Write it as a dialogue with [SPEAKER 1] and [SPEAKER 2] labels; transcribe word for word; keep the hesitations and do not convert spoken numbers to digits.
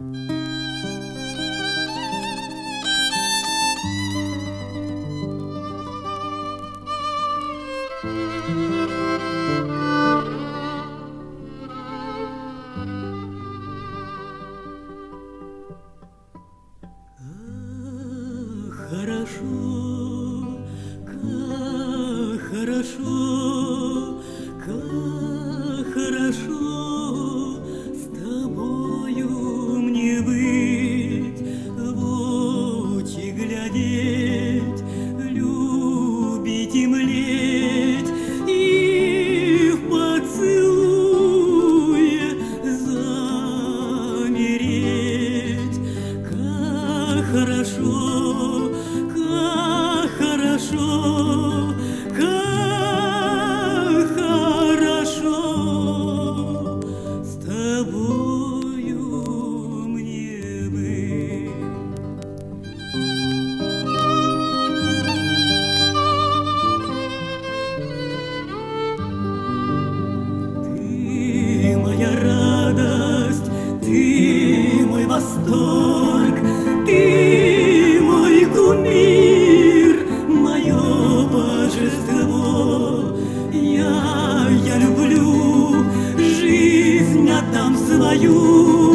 [SPEAKER 1] Хорошо, как хорошо, как хорошо с тобою мне быть, в очи глядеть, любить и млеть, и в поцелуе замереть. Как хорошо, хорошо, как хорошо с тобою мне быть. Ты моя радость, ты мой восторг, ты мой кумир, мое божество. Я, я люблю, жизнь отдам свою.